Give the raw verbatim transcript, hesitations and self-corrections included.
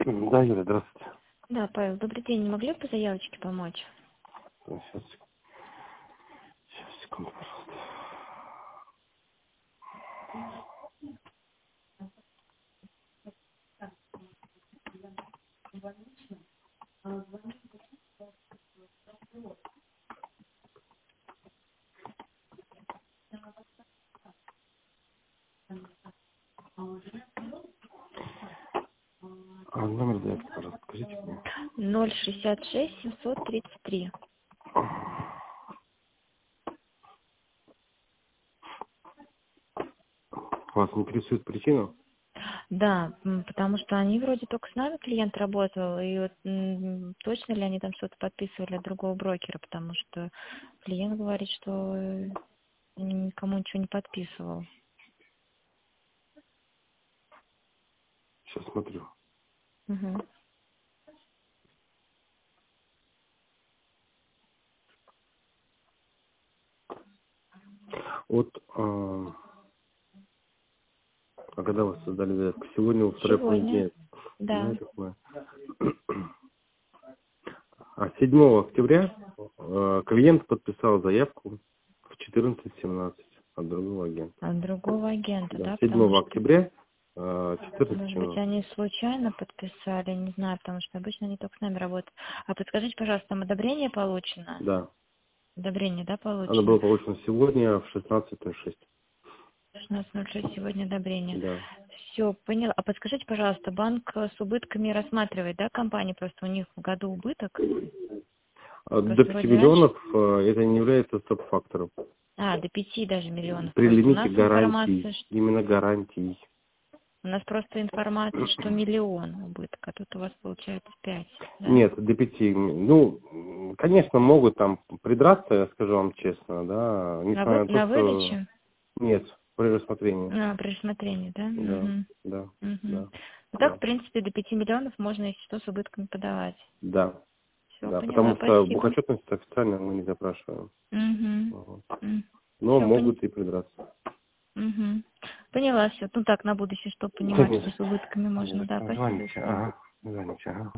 Да, Юля, здравствуйте. Да, Павел, добрый день. Не могли бы по заявочке помочь? Сейчас, сейчас, секунду, пожалуйста. А номер заявки, пожалуйста, скажите мне. ноль шестьдесят шесть семьсот тридцать три. Вас интересует причина? Да, м, потому что они вроде только с нами клиент работал, и вот, м, точно ли они там что-то подписывали от другого брокера, потому что клиент говорит, что э, никому ничего не подписывал. Сейчас смотрю. Мгм. Вот, а, а когда вы создали заявку? Сегодня, во второй половине Сегодня, дня. Да, да. я так понимаю. А седьмого октября э, клиент подписал заявку в четырнадцать семнадцать от другого агента. От другого агента, Да, да, потому седьмого что, октября э, четырнадцать может быть, семнадцать. они случайно подписали, не знаю, потому что обычно они только с нами работают. А подскажите, пожалуйста, там одобрение получено? Да. Одобрение, да, Оно получено? было получено сегодня в шестнадцать ноль шесть. шестнадцать ноль шесть сегодня одобрение. Да. Все, поняла. А подскажите, пожалуйста, банк э, с убытками рассматривает, да, компания? Просто у них в году убыток. А До Просто пяти вроде раньше... миллионов э, это не является стоп-фактором. А, до пяти даже миллионов. При Просто у лимите нас информация, гарантий, что... именно гарантий. У нас просто информация, что миллион убыток, а тут у вас получается пять, да? Нет, до пяти. Ну, м, конечно, могут там придраться, я скажу вам честно, да, На, вы... несмотря на то, на что выдаче? нет, при рассмотрении. На, при рассмотрении, да? Да, Угу. да, Угу. да, Ну так, да, в принципе, до пяти миллионов можно, если что, с убытками подавать. да, Все, да, поняла, потому что спасибо. бухотчетность официально мы не запрашиваем. Угу. Вот. Но Все, поняла. могут и придраться. Угу. Поняла все. Ну так, на будущее, чтобы понимать, что Конечно. с убытками можно, да, спасибо. Звоните, ага, звоните, ага.